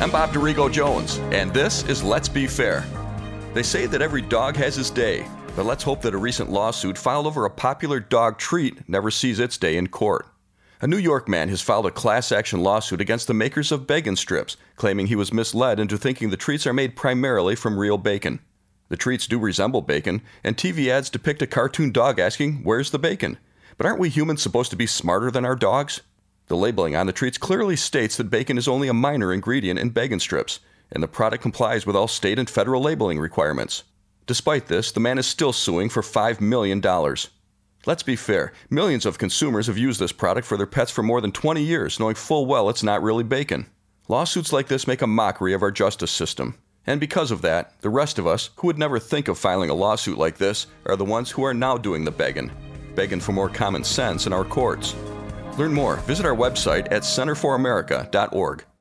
I'm Bob DeRigo Jones, and this is Let's Be Fair. They say that every dog has his day, but let's hope that a recent lawsuit filed over a popular dog treat never sees its day in court. A New York man has filed a class action lawsuit against the makers of bacon strips, claiming he was misled into thinking the treats are made primarily from real bacon. The treats do resemble bacon, and TV ads depict a cartoon dog asking, "Where's the bacon?" But aren't we humans supposed to be smarter than our dogs? The labeling on the treats clearly states that bacon is only a minor ingredient in bacon strips, and the product complies with all state and federal labeling requirements. Despite this, the man is still suing for $5 million. Let's be fair, millions of consumers have used this product for their pets for more than 20 years, knowing full well it's not really bacon. Lawsuits like this make a mockery of our justice system. And because of that, the rest of us, who would never think of filing a lawsuit like this, are the ones who are now doing the begging for more common sense in our courts. Learn more. Visit our website at centerforamerica.org.